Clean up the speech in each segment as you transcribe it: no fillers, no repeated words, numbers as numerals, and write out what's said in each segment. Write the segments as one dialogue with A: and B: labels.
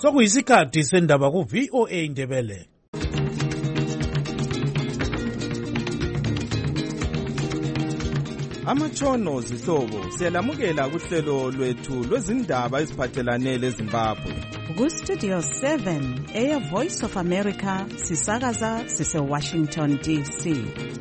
A: Sokuyisikhathi sendaba ku VOA Indebele.
B: Amatshono zihlobo siyalamukela kuhlelo lwethu lwezindaba eziphathelane leZimbabwe.
C: Ku Studio 7 Air Voice of America sisakaza sise Washington DC.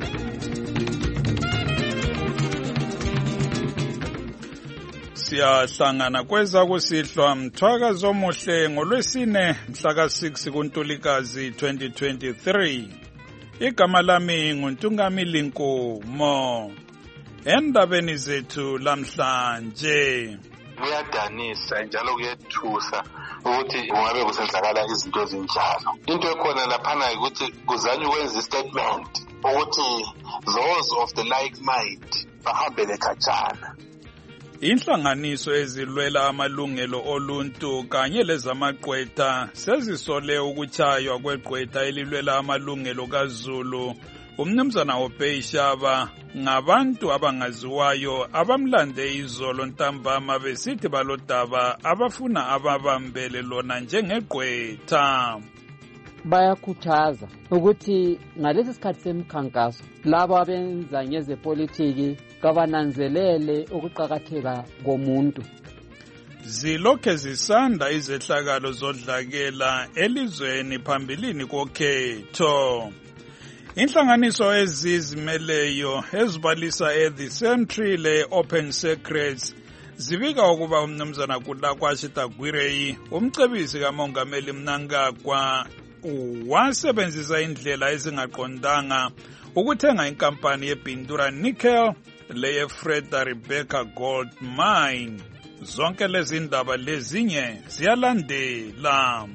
D: Siyahlangana kweza kusihlwa mthwakazo omuhle ngolwesine mhla ka-6 kuNtulikazi 2023. Igama lami nguNtungamili Nkomo. Endabeni zethu lamhlanje
E: kuyadanisa njalo kuyethusa ukuthi kungabe kusenzakala izinto ezinjalo. Into ekhona laphana ukuthi kuzanywa ukwenza istatement ukuthi those of the like mind bahambele khatshana.
D: Inhlanganiso ezilwela amalungelo oluntu kanye lezamagqwetha sezisole ukutshaywa kweGqwetha elilwela amalungelo kaZulu umnumzana Obeyishaba ngabantu abangaziwayo abamlande izolo ntambama besithi balodaba abafuna ababambele lona njengeGqwetha.
F: Bayakhuthaza ukuthi ngalesi sikhathi semkhankaso labo abenza ngezepolitiki kabananzelele ukuqhakatheka komuntu.
D: Zilokhe zisanda izehlakalo zodlakela elizweni phambilini kokhetho. Inhlanganiso ezizimeleyo ezibalisa The Century le-Open Secrets zibika ukuba umnumzana Kulakwashe Tagwirei umcebisi kamongameli Mnangagwa wasebenzisa indlela ezingaqondanga ukuthenga inkampani yeBintura Nickel leye-Freda Rebecca Gold Mine. Zonke lezi ndaba lezinye ziyalandela.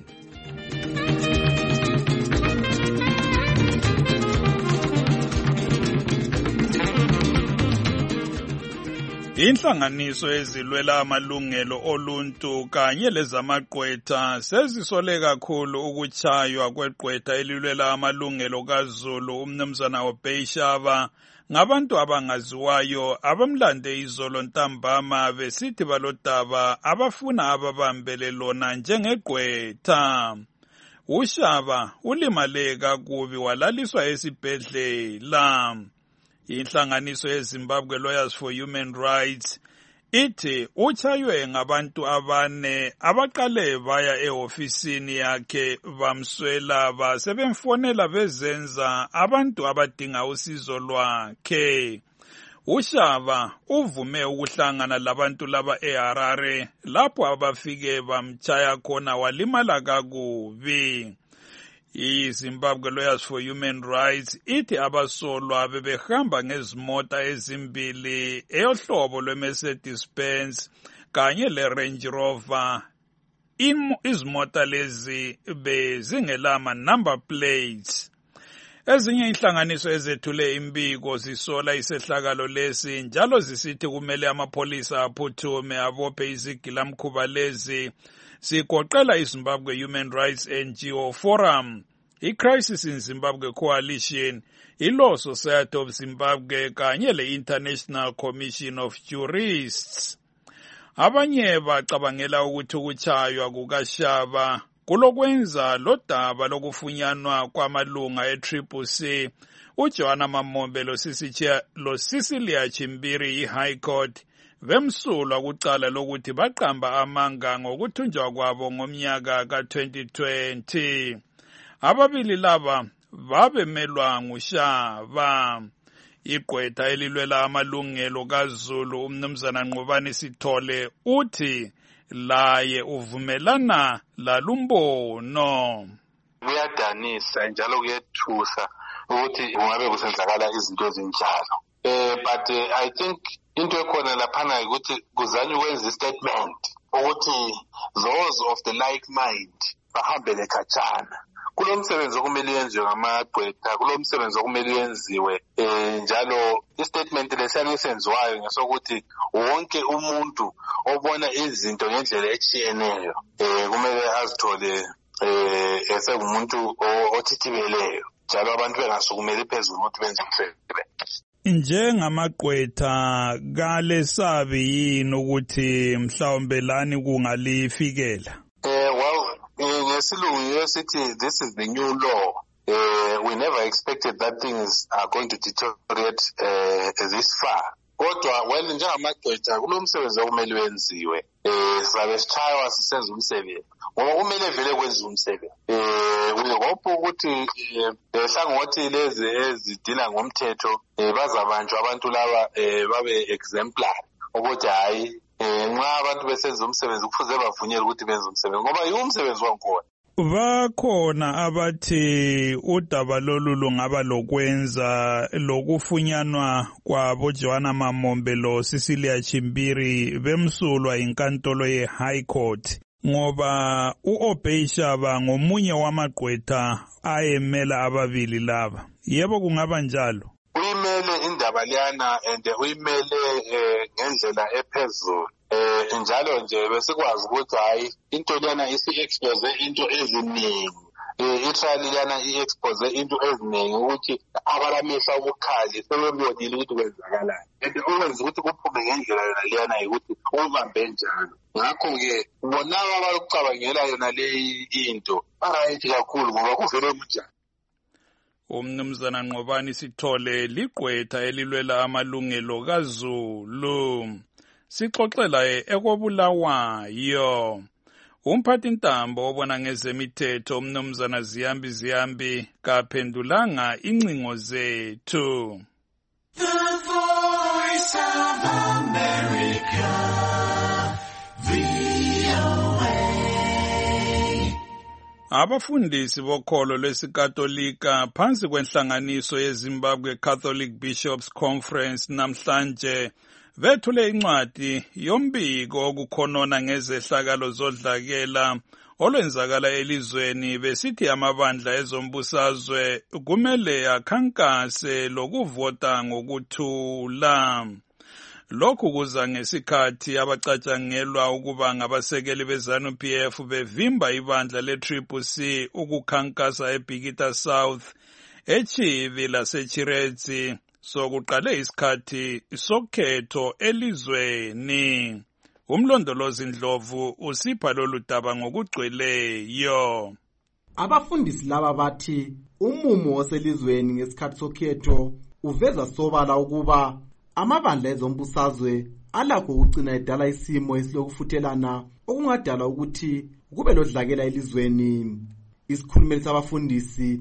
D: Inhlanganiso ezilwela amalungelo oluntu kanye lezamagqwetha sezisole kakhulu ukutshaywa kweGqwetha elilwela amalungelo kaZulu umnumzana Obeyishaba ngabantu abangaziwayo abamlande izolo ntambama besithi balodaba abafuna ababambele lona njengeGqwetha. uShaba ulimale kakubi walaliswa esibhedlela. Inhlanganiso yeZimbabwe Lawyers for Human Rights ithi utshaywe ngabantu abane abaqale baya ehofisini yakhe bamswela basebemfonela bezenza abantu abadinga usizo lwakhe. uShaba uvume ukuhlangana labantu laba eHarare lapho abafike bamtshaya khona walimala kakubi. iZimbabwe Lawyers for Human Rights ithi abasolwa bebehamba ngezimota ezimbili eyohlobo lweMercedes-Benz kanye leRange Rover. Izimota lezi bezingelama number plates. Ezinye inhlanganiso ezethule imbiko zisola isehlakalo lesi njalo zisithi kumele amapolisa aphuthume abophe izigilamkhuba lezi. Sigoqela iZimbabwe Human Rights NGO Forum, iCrisis in Zimbabwe Coalition, iLaw Society of Zimbabwe kanye le-International Commission of Jurists. Abanye bacabangela ukuthi ukutshaywa kukaShaba kulokwenza lodaba lokufunyanwa kwamalunga e-CCC uJohana Mamombe loCecilia Chimbiri iHigh Court bemsulwa kucala lokuthi baqamba amanga ngokuthunjwa kwabo ngomnyaka ka-2020. Ababili laba babemelwa nguShaba. iGqwetha elilwela amalungelo kaZulu umnumzana Nqobani Sithole uthi laye uvumelana lalumbono.
E: Kuyadanisa njalo kuyethusa ukuthi kungabe kusenzakala izinto ezinjalo. But I think into ekhona laphana ukuthi kuzanywa ukwenza istatement ukuthi those of the like mind bahambele khatshana. Kulomsebenzi okumele yenziwe ngamagqwetha, kulomsebenzi okumele yenziwe njalo istatement lesenziwayo ngesokuthi wonke umuntu obona izinto ngendlela etshiyeneyo kumele azithole esengumuntu othithibeleyo njalo abantu bengasukumeli phezulu ukuthi benze umsebenzi.
D: Njengamagqwetha kalesabi yini ukuthi mhlawumbe lani kungalifikela?
E: Well, ngesilungu sithi this is the new law. We never expected that things are going to deteriorate this far. Kodwa well njengamagqwetha kulo msebenzi okumele wenziwe sabe sitshaywa sisenza umsebenzi ngoba kumele vele kwenze umsebenzi we hope ukuthi hlangothi lezi ezidila ngomthetho bazabanjwa abantu laba babe exemplary ukuthi hayi nxa abantu besenza umsebenzi kufuze bavunyelwe ukuthi benze umsebenzi ngoba yiwo umsebenzi wakhona.
D: Bakhona abathi udaba lolu lungaba lokwenza lokufunyanwa kwabo Joanna Mamombe lo Cecilia Chimbiri bemsulwa inkantolo ye-High Court ngoba u-Obey Shaba ngomunye wamagqwetha ayemela ababili laba. Yebo kungaba njalo.
E: Uyimele indaba liyana and uyimele ngendlela ephezulu. Njalo nje besikwazi ukuthi hayi into liyana isi-expose into eziningi. I-trial liyana i-expose into eziningi ukuthi abalamehla obukhali sebebonile ukuthi kwenzakalani. And okwenza ukuthi kuphume ngendlela yona liyana ukuthi ubambe njalo. Ngakho-ke bonaba abakucabangela yona leyi into barayithi kakhulu ngoba kuvele kunjani.
D: Umnumzana Nqobani Sithole ligqwetha elilwela amalungelo kaZulu. Sixoxela ekobulawayo. Umphathi ntambo obona ngezemithetho umnumzana Ziyambi kaphendulanga incingo zethu.
G: The Voice of America, VOA.
D: Abafundisi bokholo lwesikatolika phansi kwenhlanganiso yeZimbabwe Catholic Bishops Conference namhlanje bethule incwadi yombiko okukhonona ngezehlakalo zodlakela olwenzakala elizweni besithi amabandla ezombusazwe kumele akhankase lokuvota ngokuthula. Lokhu kuza ngesikhathi abacatshangelwa ukuba ngabasekeli beZANU-PF bevimba ibandla le-CCC ukukhankasa eBikita South, eChivi laseChiredzi sokuqale isikhathi sokhetho elizweni. Umlondolozi Ndlovu usipha lolu daba ngokugcweleyo.
H: Abafundisi laba bathi umumo oselizweni ngesikhathi sokhetho uveza sobala ukuba amabandla ezombusazwe alakho ukugcina edala isimo esilokufuthelana okungadala ukuthi kube lodlakela elizweni. Isikhulumeli sabafundisi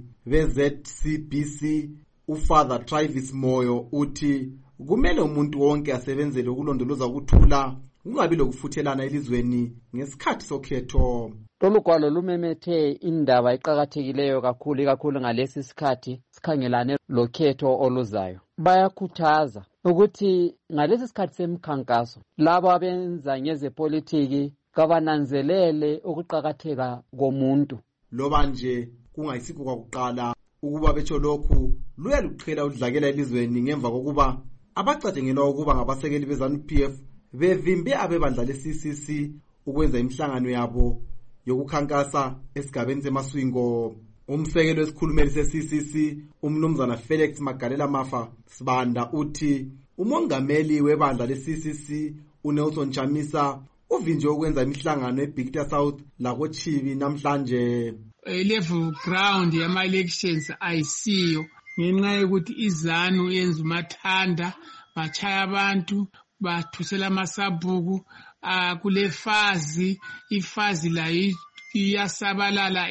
H: be-ZCBC uFather Travis Moyo uthi kumele umuntu wonke asebenzele ukulondoloza ukuthula kungabi lokufuthelana elizweni ngesikhathi sokhetho.
F: Lolu gwalo lumemethe indaba eqakathekileyo kakhulu ngalesi sikhathi sikhangelane lokhetho oluzayo. Bayakhuthaza ukuthi ngalesi sikhathi semkhankaso labo abenza ngezepolitiki kabananzelele ukuqakatheka komuntu.
H: Loba nje kungayisikho kwakuqala ukuba betsho lokhu luyaluqhela udlakela elizweni ngemva kokuba abacatshangelwa ukuba ngabasekeli beZANU-PF bevimbe abebandla le-CCC ukwenza imihlangano yabo yokukhankasa esigabeni seMaswingo. Umsekeli wesikhulumeli se-CCC umnumzana Felix Magalela Mafa Sibanda uthi umongameli webandla le-CCC uNelson Chamisa uvinje ukwenza imihlangano eBikita South lakoChivi namhlanje.
I: Level ground yama-elections ayisiyo ngenxa yokuthi iZANU yenza umathanda bachaya abantu bathusela amasabhuku kule fazi ifazi layo iyasabalala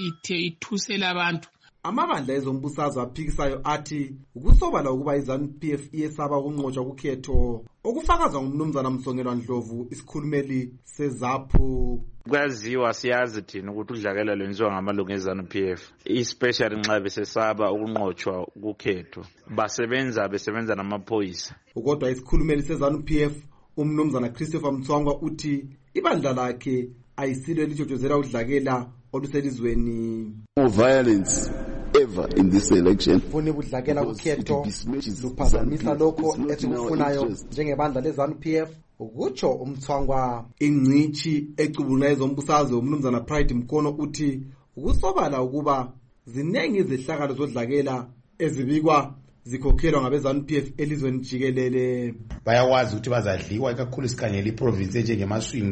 I: ithusela abantu.
H: Amabandla ezombusazwe aphikisayo athi kusobala ukuba iZANU-PF iyesaba ukunqotshwa kukhetho okufakazwa ngumnumzana Msongelwa Ndlovu isikhulumeli seZAPHU.
J: Kwaziwa siyazi thina ukuthi udlakela lwenziwa ngamalungu eZANU-PF especially nxa besesaba ukunqotshwa kukhetho besebenza namaphoyisa.
H: Kodwa isikhulumeli seZANU-PF umnumzana Christopher Mtswangwa uthi ibandla lakhe ayisilo elitshotshozela udlakela oluselizweni.
K: No violence ever in this election.
H: Funi budlakela kukhetho luphazamisa lokho esikufunayo njengebandla leZANU-PF ukutsho umthwangwa. Ingcithi ecubula ezombusazwe umnumzana Pride Mkono uthi ukusobala ukuba zinengi izehlakalo zodlakela ezibikwa zikhokhelwa ngabeZANU-PF elizweni jikelele.
L: Bayawazi ukuthi bazadliwa ikakhulu sikhangela iprovince enjengeMaswingo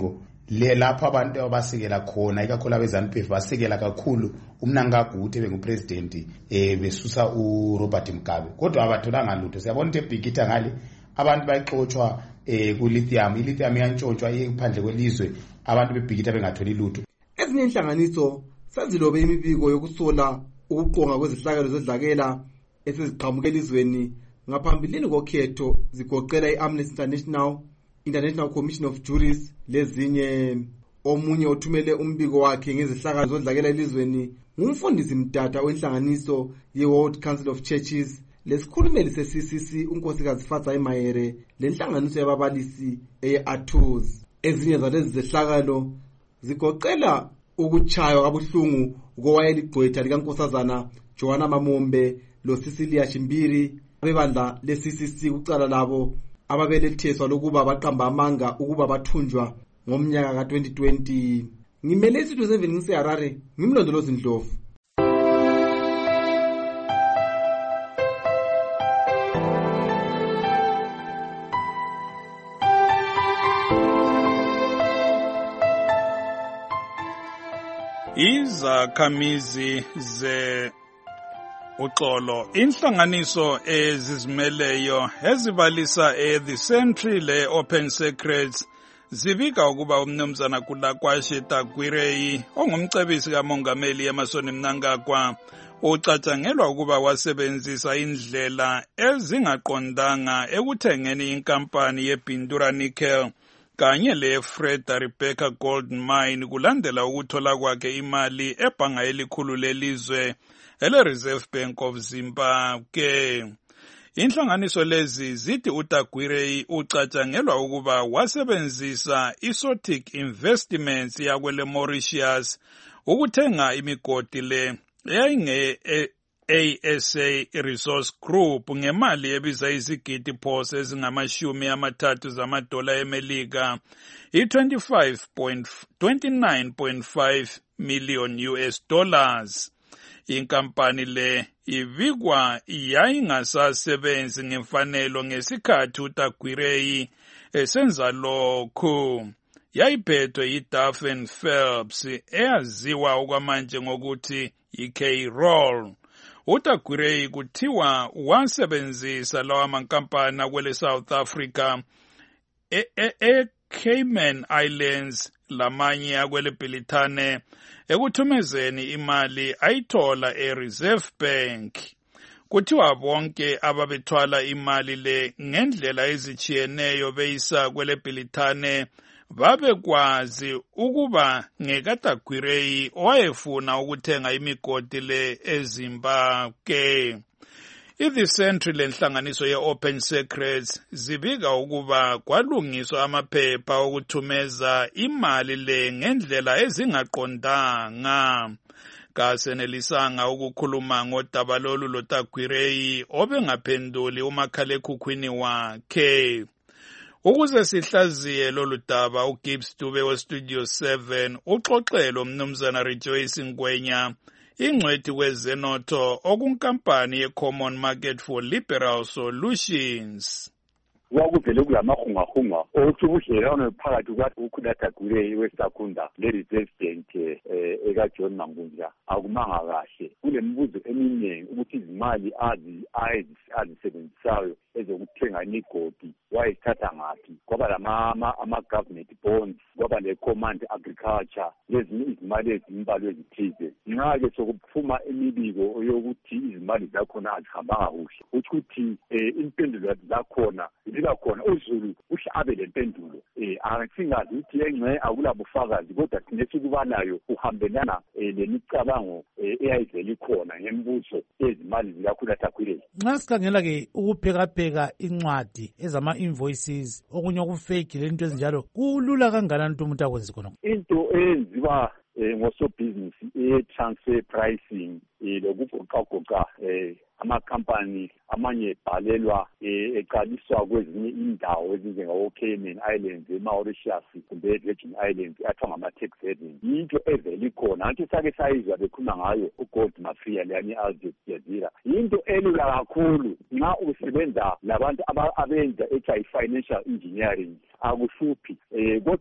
L: lapho abantu abasekela khona ikakhulu abeZANU-PF basekela kakhulu uMnangagwa bengupresident besusa uRobert Mugabe kodwa abatholanga lutho. Siyabona ukuthi eBhikitha ngale abantu bayixoxwa ku-lithium iyantshontshwa ephandle kwelizwe abantu beBhikitha bengatholi lutho.
H: Ezinye inhlanganiso sezilobe imibiko yokusola ukuqonga kwezihlakalo zodlakela esiziqhamuke elizweni ngaphambilini kokhetho zigoqela i-Amnesty International Commission of Juries lezinye. Omunye othumele umbiko wakhe ngezihlakalo zodlakela elizweni ngumfundisi Mdada wenhlanganiso ye-World Council of Churches lesikhulumeli se-CCC unkosikazi Fatsa Mayere lenhlanganiso yababalisi eye-ATUS. Ezinye zalezi zehlakalo zigoqela ukuchaywa kabuhlungu kowayeligqwetha likaNkosazana Joanna Mamombe lo Cecilia Shimbiri abebandla le-CCC kucala labo ababeletheswa lokuba baqamba amanga ukuba bathunjwa ngomnyaka ka-2020. Ngimele isitho 7 ngiseHarare ngimlondolozi Ndlovu.
D: Izakhamizi uxolo inhlanganiso ezizimeleyo ezibalisa the Century le-Open Secrets zibika ukuba umnumzana Kulakwashe Tagwirei ongumcebisi kamongameli Emmerson Mnangagwa ucatshangelwa ukuba wasebenzisa indlela ezingaqondanga ekuthengeni inkampani yeBintura Nickel kanye le-Freda Rebecca Gold Mine kulandela ukuthola kwakhe imali ebhanga elikhulu lelizwe ele-Reserve Bank of Zimbabwe. Inhlanganiso lezi zithi uTagwirei ucatshangelwa ukuba wasebenzisa iSotic Investments yakwele Mauritius ukuthenga imigodi le ASA Resource Group ngemali ebiza izigidi phose ezingama-30 zamadola eMelika i-29.5 million US dollars. Inkampani le ibikwa yayingasasebenzi ngemfanelo ngesikhathi uTagwirei esenza lokhu. Yayiphethwe yiDuff and Phelps eyaziwa okwamanje ngokuthi yi-K-Roll. uTagwirei kuthiwa wasebenzisa lawa mankampani akwele South Africa e-Cayman Islands lamanye akwele Bhilithane ekuthumezeni imali ayithola e-Reserve Bank. Kuthiwa bonke ababethwala imali le ngendlela ezichiyeneyo beyisa kwele Bhilithane babekwazi ukuba ngekaTagwirei owayefuna ukuthenga imigodi le eZimbabwe. The Century lenhlanganiso ye-Open Secrets zibika ukuba kwalungiswa amaphepha okuthumeza imali le ngendlela ezingaqondanga. Kasenelisanga ukukhuluma ngodaba lolu loTagwirei obengaphenduli umakhalekhukhwini wakhe. Ukuze sihlaziye lolu daba uGibbs Dube weStudio 7 uxoxelo umnumzana Rejoice Ngwenya ingcwethi kwezenotho okunkampani ye-Common Market for Liberal Solutions.
M: Wakuvele kulamahungahunga othi ubudlelwano phakathi kukaTagwirei weSakhunda le-Reserve Bank ekaJohn Mangundla akumanga kahle. Kulemibuzo eminingi ukuthi izimali azisebenzisayo ezokuthenga imigodi wayithatha ngaphi. Kwaba ama-government bonds, kwaba le-command agriculture, lezinye izimali ezimbalwa ezithize. Nxa-ke sokuphuma imibiko yokuthi izimali zakhona azihambanga kuhle, ukuthi impendulo zakhona khona uZulu uhle abe lempendulo asingazi ukuthi engxe akulabufakazi kodwa thina sikubalayo uhambelana lemicabango eyayivele ikhona ngembuso ezimali zikaTagwirei.
A: Nxa sikhangela ke ukuphekapheka incwadi ezama-invoices okunye okufake lento ezinjalo kulula kangakanani umuntu akwenze khona?
M: Into eyenziwa ngosobhizinisi e-transfer pricing lokugoqagoqa amakhampani amanye ebhalelwa eqaliswa kwezinye indawo ezinjengabo-Cayman Islands, eMauritius kumbe e-Virgin Islands athiwa ngama-tax havens. Yinto evele ikhona anti sake sayizwa bekhuluma ngayo uGold Mafia leyani Al Jazeera. Yinto elula kakhulu nxa usebenza labantu abenza financial engineering akuhluphi kodwa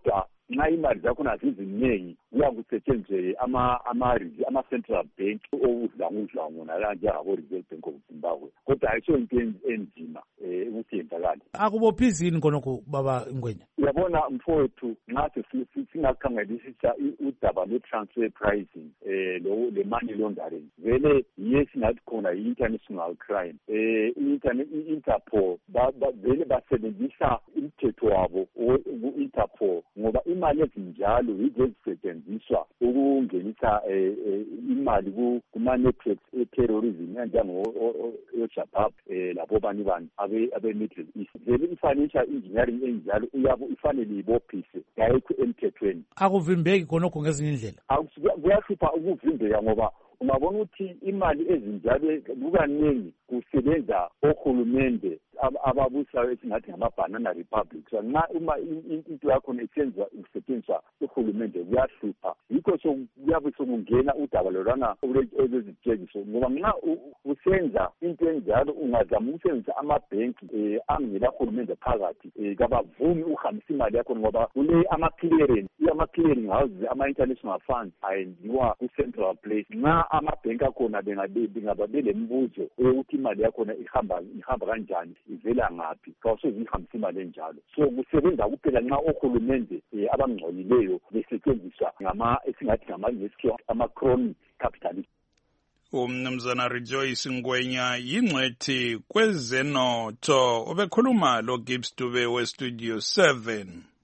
M: nxa imali zakhona ziziningi kuyakusetshenziswe ama-central bank okudlangudlangu njengabo Reserve Bank of Zimbabwe, kodwa ayisho into enzima ukuthi yenzakale.
A: Akubophizi yini khonokho baba Ngwenya?
M: Uyabona mfowethu, nxa singakhangelisisa udaba lwe-transfer pricing le money laundering, vele yesingathi khona i-international crime. I-Interpol vele basebenzisa umthetho wabo ku-Interpol ngoba imali ezinjalo yizo ezisetshenziswa ukungenisa imali kuma-networks e-terrorism enjengo-Shabab labo bani abe-Middle East. Vele i-financial engineering enjalo ifanele ibophise yayikho emthethweni.
A: Akuvimbeki khonokho ngezinye indlela?
M: Kuyahlupha ukuvimbeka ngoba ungabona ukuthi imali ezinjalo kukaningi kusebenza ohulumende ababusayo esingathi ngama-banana republic. So nxa uma into yakhona isetshenziswa uhulumende kuyahlupha, yikho kuyabe sokungena udaba lolwana olwezitshengiso ngoba nxa usenza into enjalo ungazama ukusebenzisa amabhenki angela hulumende phakathi kabavumi uhambisa imali yakhona ngoba kule ama-clearing houses ama-international funds ayenziwa ku-central place. Nxa amabhenki akhona bengaba belembuzo ukuthi imali yakhona ihamba kanjani, ivela ngaphi, kawusozihambisa imali enjalo. So kusebenza kuphela nxa ohulumende abangcolileyo besetshenziswa esingathi ngama-ngesikhiwa ama-crony capitalist.
D: Umnumzana Rejoice Ngwenya yingcwethi kwezenotho obekhuluma lo Gibbs Dube we-Studio 7.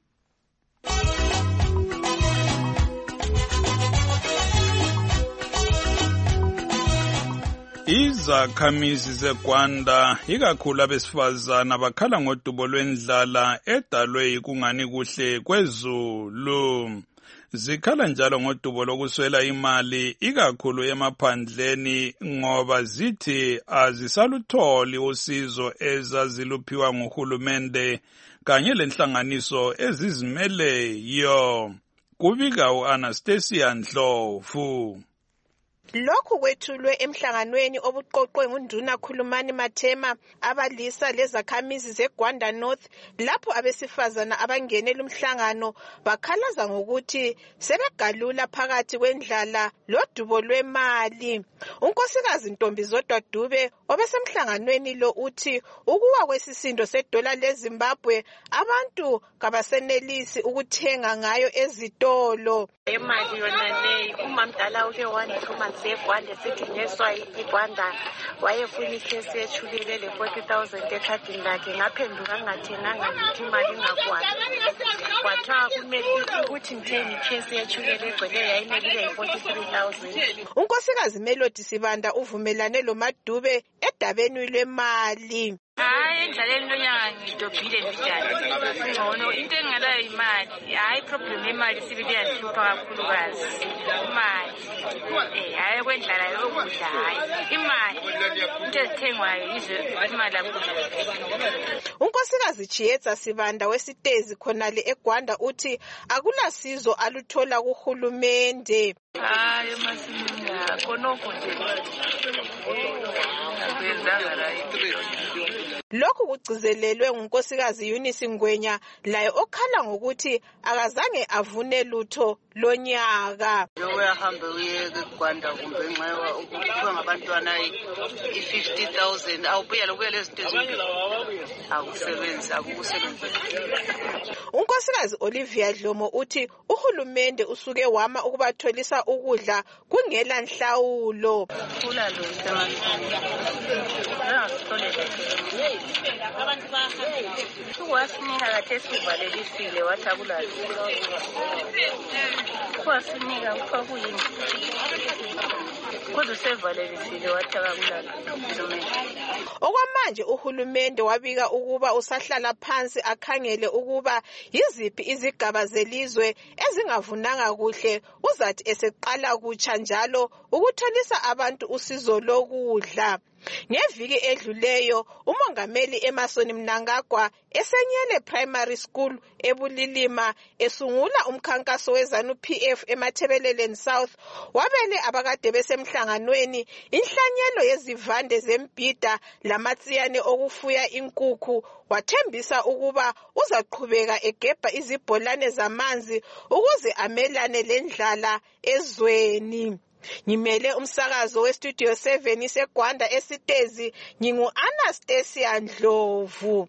D: Izakhamizi zeGwanda ikakhulu abesifazana bakhala ngodubo lwendlala edalwe yikungani kuhle kwezulu. Zikhala njalo ngodubo lokuswela imali ikakhulu emaphandleni ngoba zithi azisalutholi usizo ezaziluphiwa nguhulumende kanye lenhlanganiso ezizimeleyo. Kubika u-Anastasia Ndlovu.
N: Lokhu kwethulwe emhlanganweni obuqoqwe ngunduna Khulumani Mathema abalisa lezakhamizi zeGwanda North lapho abesifazana abangenela umhlangano bakhalaza ngokuthi sebegalula phakathi kwendlala lodubo lwemali. Unkosikazi Ntombizodwa Dube obesemhlanganweni lo uthi ukuwa kwesisindo sedola leZimbabwe abantu kabasenelisi ukuthenga ngayo ezitolo.
O: Imali yona leyi umamdala uke wanithuma zeGwanda sithi ngeswa iGwanda wayefuna ikhesi yethulile le 40,000 ekhadini lakhe ngaphenduka ngathenganga ngithi imali ingakwani. Kwathiwa kumele ukuthi ngithenge ikhesi yethulile egcwele yayimele 43,000.
N: Unkosikazi Melody Sibanda uvumelane lo Madube edabeni lwemali.
O: Hayi endlaleni lonyaka ngidobhile njalo. Ngcono into engalayo imali. Hayi problem imali sibili yahlupha kakhulukazi. Imali. Hayi kwendlala yokudla hayi. Imali. Into ezithengwayo izo imali yakudla.
N: Unkosikazi Chiyetsa Sibanda wesitezi khonale eGwanda uthi akulasizo aluthola kuhulumende.
O: Hayi masimina khonokho nje.
N: Lokhu kugcizelelwe ngunkosikazi Eunice Ngwenya laye okhala ngokuthi akazange avune lutho lonyaka.
P: Uyahamba uye eGwanda kumbe nxa ukuthiwa ngabantwana i-50,000 awubuya lokuyela izinto ezimbili akukusebenzi.
N: Unkosikazi Olivia Dlomo uthi uhulumende usuke wama ukubatholisa ukudla kungela nhlawulo.
P: Kula lo wasinika kade sivalelisile wathi akulazi wasinika kwakuyini kodwa sevalelisile wathi akulazi.
N: Okwamanje uhulumende wabika ukuba usahlala phansi akhangele ukuba yiziphi izigaba zelizwe ezingavunanga kuhle uzathi eseqala kutsha njalo ukutholisa abantu usizo lokudla. Ngeviki edluleyo umongameli Emmerson Mnangagwa esenyele primary school eBulilima esungula umkhankaso weZANU-PF eMathebeleleni South wabele abakade besemhlanganweni inhlanyelo yezivande zembhida lamatsiyane okufuya inkukhu wathembisa ukuba uzaqhubeka egebha izibholane zamanzi ukuze amelane lendlala ezweni. Ngimele umsakazo westudio 7 iseGwanda eSitezi ngingu-Anastasia Ndlovu.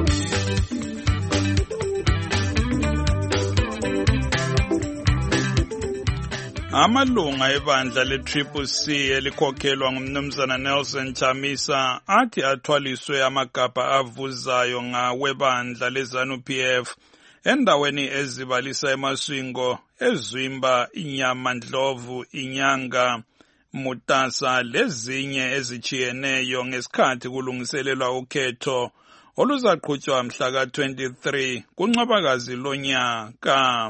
D: Amalunga ebandla le-CCC elikhokhelwa ngumnumzana Nelson Chamisa athi athwaliswe amagabha avuzayo ngawebandla leZANU-PF endaweni ezibalisa eMaswingo, eZwimba, iNyamandlovu, iNyanga, Mutasa lezinye ezichiyeneyo ngesikhathi kulungiselelwa ukhetho oluzaqhutshwa mhla ka-23 kuNcwabakazi lonyaka.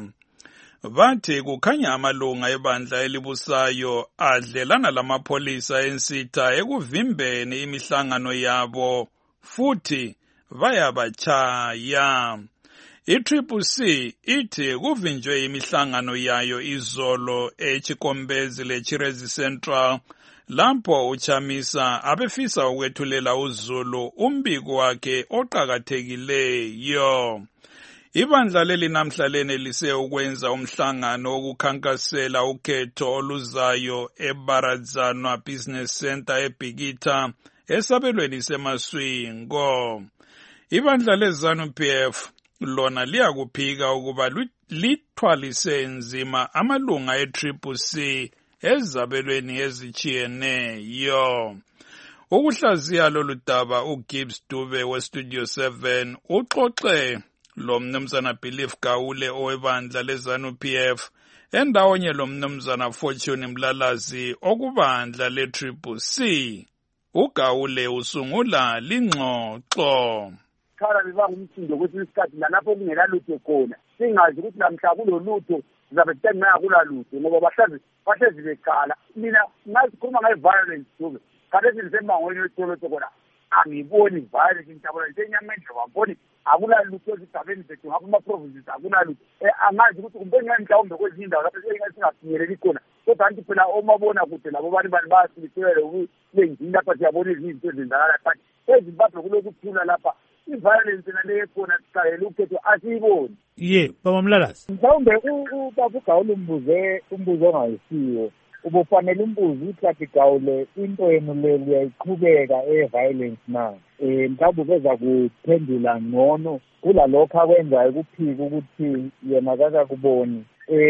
D: Bathi kukhanya amalunga ebandla elibusayo adlelana lamapholisa ensitha ekuvimbeni imihlangano yabo futhi bayabachaya. I-CCC ithi kuvinjwe imihlangano yayo izolo eChikombezi leChirezi Central lapho uChamisa abefisa ukwethulela uZulu umbiko wakhe oqakathekileyo. Ibandla leli namhla lenelise ukwenza umhlangano wokukhankasela ukhetho oluzayo eBaradzanwa Business Center eBhikitha esabelweni seMaswingo. Ibandla leZANU-PF lona liyakuphika ukuba lithwalise nzima amalunga e-CCC ezabelweni ezichiyeneyo. Ukuhlaziya lolu daba uGibbs Dube weStudio 7 uxoxe lo mnumzana Belief Gawule owebandla leZANU-PF endawonye lo mnumzana Fortune Mlalazi okubandla le-CCC. uGawule usungula lingxoxo.
Q: Khala bebangumsindo ukuthi isikhathi lapho kungela lutho khona singazi ukuthi namhla kulolutho sizabe sithenga kulalutho ngoba bahlezi bekhala. Mina ngasikhuluma ngeviolence Dube kade sisemangweni wetolo khona angiboni violence ngijabula ngenyamendlo waboni akulalutho esigabeni sethu ngapha ama-provinces akulalutho angazi ukuthi kumbe mhlawumbe kwezinye indawo lapho singafinyeleli khona kodwa anti phela omabona kude labo bantu bayasilisele kulengini lapha siyabona izinto ezenzakala but eZimbabwe kulokuthula lapha i-violence naleyo ekhona sicayela ukhetho asiyiboni.
A: Baba Mlalazi.
R: Mhlawumbe ubaba uGawule umbuzo ongayisiwo ubufanele umbuzo ukuthi Gawule into yenu le uyayiqhubeka e-violence na mhlawumbe beza kuphendula ngcono kulalokho akwenzayo kuphika ukuthi yena akakuboni.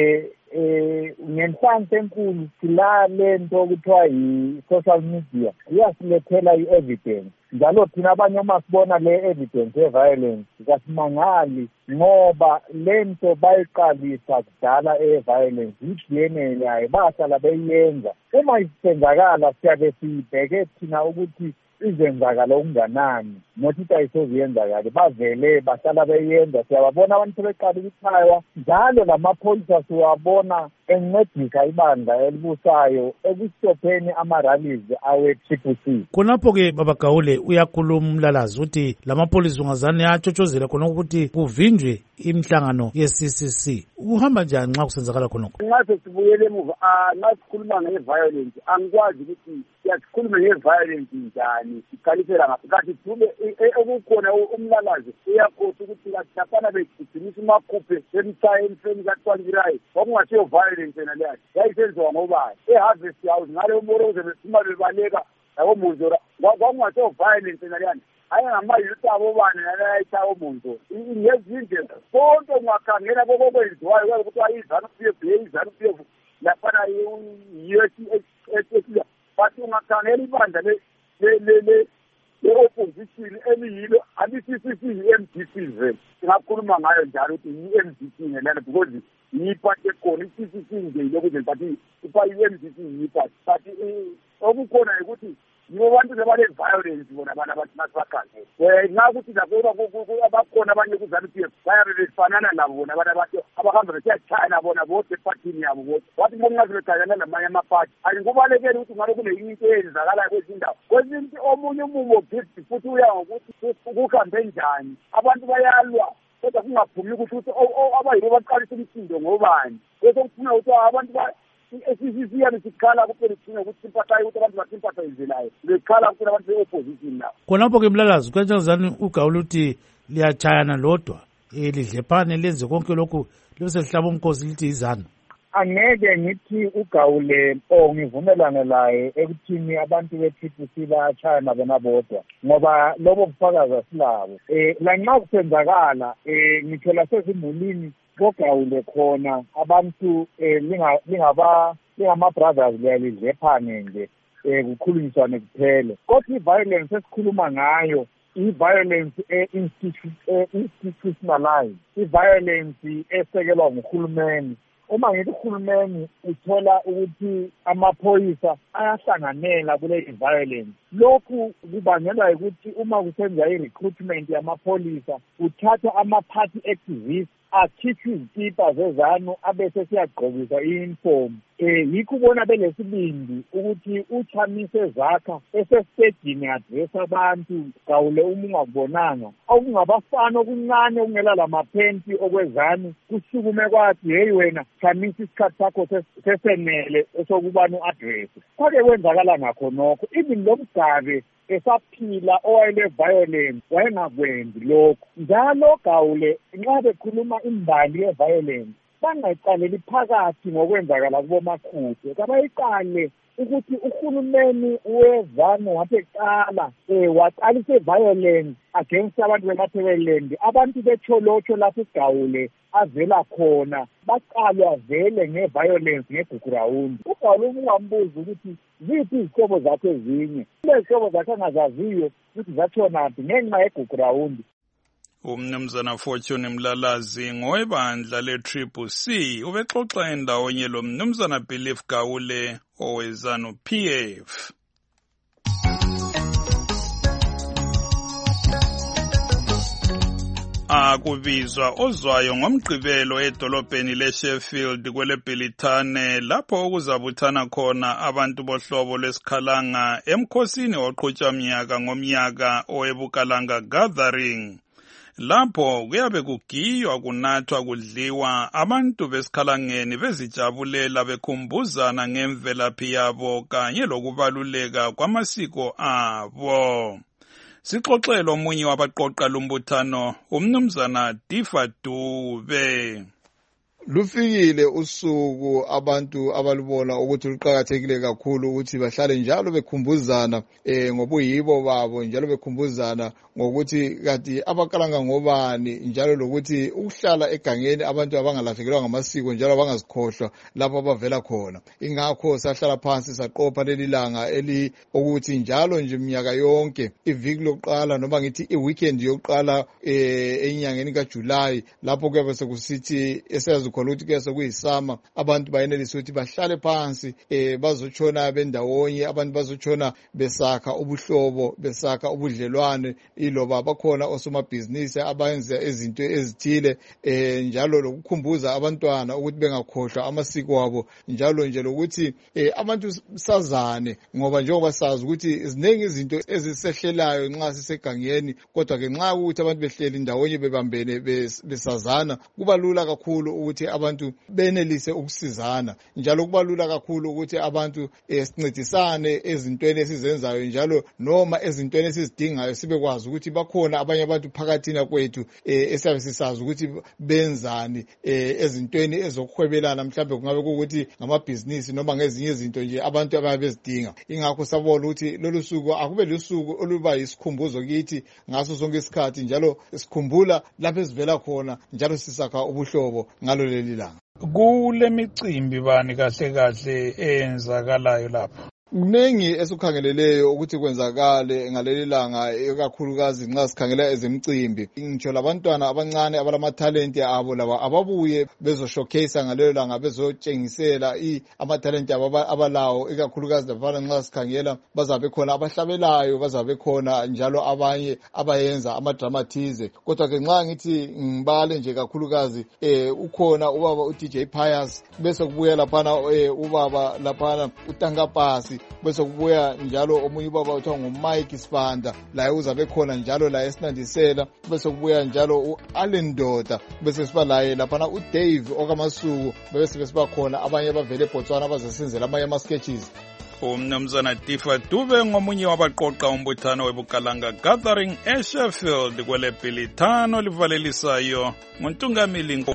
R: Ngenhlanhla enkulu sila lento okuthiwa yi-social media iyasilethela i-evidence njalo thina abanye uma sibona le evidence ye-violence kasimangali ngoba lento bayiqalisa kudala e-violence i-DNA yayo bahlala beyenza uma isenzakala siyabe sibheke thina ukuthi izenzakala okunganani nokuthi ayisoziyenzakala bavele bahlala beyenza siyababona abantu sebeqala ukuchaywa njalo lamapholisa siwabona encedisa ibandla elibusayo ekustopheni ama-rallies awe-CCC.
A: Khonapho-ke baba Gawule uyakhuluma Mlalazi ukuthi lamapholisa ungazane atshotshozela khona ukuthi kuvinjwe imihlangano ye-CCC. Uhamba njani nxa kusenzakala khonokho?
Q: Ngathi sibuyele emuva nxa sikhuluma nge-violence angikwazi ukuthi siyakhuluma nge-violence njani sikhalisela ngaphi kanti Dube okukhona uMlalazi uyakhosa ukuthi laphana begijimisa umakhuphe emfeni kaTwangirayi okungasiyo violence yena leyo yayisenziwa ngobani e-Harvest House ngale umoroze besima bebaleka labomonzora kwakungasiyo violence yena leyana ayengamayuthi abobani nalayayithi abomonzora ngezindle konke ungakhangela kokokwenziwayo kwaye kuthiwa iZANU-PF laphana but ungakhangela ibandla le-opposition eliyilo ali-CCC yi-MDC vele singakhuluma ngayo njalo ukuthi yi-MDC ngelana because yiphathi ekhona i-CCC nje ilokuze but i-MDC yiphathi but okukhona ukuthi yibo bantu lebale-violence bona abantu abathi nasibakhangele nxa ukuthi abakhona abanye ku-ZANU-PF bayabe befanana nabo bona abantu abahamba besiyatshayana bona bodwa ephathini yabo bodwa wathi bonxa sebeganyana namanye amaphathi kubalekele ukuthi ngabe kuneyinye into eyenzakalayo kwezindawo kwezinto omunye umumo gift futhi uya ngokuthi kuhambe njani abantu bayalwa kodwa kungaphumi ukuthi abayibo baqalisa umsindo ngobani bese kufuna ukuthi abantu siyani sikhala kuphela kuthina ukuthi simpathayo ukuthi abantu basimpathayizelayo bekhala kuphela abantu be-opposition nabo
A: khonapho-ke Mlalazi kanjani ugawula uthi liyatshayana lodwa lidlephane lenze konke lokhu libe selihlaba umkhosi lithi izanu
R: angeke ngithi ugawule ngivumelane laye ekuthini abantu be-TPC bayatshayana bona bodwa ngoba lobo bufakazi asilabo lanxa kusenzakala ngithola sezimulini kogawule khona abantu lingama-brothers liyalidlephane nje kukhulunyiswane kuphele kodwa i-violence esikhuluma ngayo i-violence institutionalized i-violence esekelwa nguhulumeni uma ngithi uhulumeni uthola ukuthi amaphoyisa ayahlanganela kule violence lokhu kubangelwa ukuthi uma kusenziwa i-recruitment yamapholisa kuthatha ama-party activists akhiphe izikipa zezanu abese siyagqokisa i-uniform yikho ubona belesibindi ukuthi uchamise zakha esesitejini adress abantu gawule uma ungakubonanga okungabafana okuncane okungela lamaphenti okwezanu kusukume kwathi heyi wena chamisa isikhathi sakho sesenele esokubani u-adress kwake kwenzakala ngakho nokho even lo mgabe esaphila owayele-violence wayengakwenzi lokhu njalo gawule nxa bekhuluma imbali ye-violence bangayiqaleli phakathi ngokwenzakala kubomakhude kabayiqale ukuthi uhulumeni wezanu wathi eqala waqalisa i-violence against abantu bemathebeleland abantu betholotsho lapho igawule avela khona baqalwe avele nge-violence ngegugurawundi ugawule ungambuza ukuthi ziphi izihlobo zakhe ezinye kule zihlobo zakhe angazaziyo ukuthi zathonaphi ngenxa yegugurawundi
D: umnumzana Fortune Mlalazi ngowebandla le-CCC ubexoxa endawonye lo mnumzana Belief Gawule owe-ZANU-PF. Akubizwa ozwayo ngomgqibelo edolobheni leSheffield kweleBhilithane lapho okuzabuthana khona abantu bohlobo lwesikhalanga emkhosini oqhutshwa mnyaka ngomnyaka owebukalanga gathering. Lapho kuyabe kugiywa kunathwa kudliwa abantu besikhalangeni bezijabulela bekhumbuzana ngemvelaphi yabo kanye lokubaluleka kwamasiko abo. Sixoxele omunye wabaqoqa lumbuthano umnumzana Difa Dube.
S: Lufikile usuku abantu abalubona ukuthi luqhakathekile kakhulu ukuthi bahlale njalo bekhumbuzana ngobuyibo babo njalo bekhumbuzana ngokuthi kati abakalanga ngobani njalo lokuthi ukuhlala egangeni abantu abangalahlekelwa ngamasiko njalo abangazikhohlwa lapho abavela khona ingakho sahlala phansi saqopha leli langa ukuthi njalo nje iminyaka yonke iviki lokuqala noma ngithi iweekend yokuqala enyangeni kaJuly lapho kuyabe sekusithi esazi khona ukuthi kuyase kuyisama abantu bayenelisa ukuthi bahlale phansi bazotshona bendawonye abantu bazotshona besakha ubuhlobo besakha ubudlelwane iloba bakhona osomabhizinisi abayenza izinto ezithile njalo lokukhumbuza abantwana ukuthi bengakhohlwa amasiko abo njalo nje lokuthi abantu sazane ngoba njengoba sazi ukuthi ziningi izinto ezisehlelayo nxa sisegangeni kodwa ke nxa ukuthi abantu behleli ndawonye bebambene besazana kuba lula kakhulu ukuthi abantu benelise ukusizana njalo kubalula kakhulu ukuthi abantu sincedisane ezintweni esizenzayo njalo noma ezintweni esizidingayo sibekwazi ukuthi bakhona abanye abantu phakathina kwethu esiyabe sisazi ukuthi benzani ezintweni ezokuhwebelana mhlawumbe kungabe ukuthi ngamabhizinisi noma ngezinye izinto nje abantu ababe bezidinga ingakho sabona ukuthi lolu suku akube lusuku oluba yisikhumbuzo kithi ngaso sonke isikhathi njalo sikhumbula lapho esivela khona njalo sisakha ubuhlobo ngalo leli langa.
D: Kule micimbi bani kahle kahle eyenzakalayo lapha?
S: Kuningi esukhangeleleyo ukuthi kwenzakale ngaleli langa ekakhulukazi nxa sikhangela ezemicimbi. Ngitsho labantwana abancane abalamathalente abo laba ababuye bezoshowcase ngalelo langa bezotshengisela amathalente abo abalawo ekakhulukazi labafana nxa sikhangela bazabe khona abahlabelayo bazabe khona njalo abanye abayenza amadramathize. Kodwa ke nxa ngithi ngibale nje kakhulukazi ukhona ubaba uDJ Pius bese kubuya laphana ubaba laphana uTankapasi bese kubuya njalo omunye ubaba uthiwa nguMike Sibanda laye uzabe khona njalo la esinandisela bese kubuya njalo uAllen Doda bese siba laye laphana uDave okamasuku bese siba khona abanye abavele eBotswana abazesenzela amanye ama-sketches.
D: Umnumzana Tifa Dube ngomunye wabaqoqa umbuthano weBukalanga Gathering eSheffield kwele Bhilithano livalelisayo nguNtungamili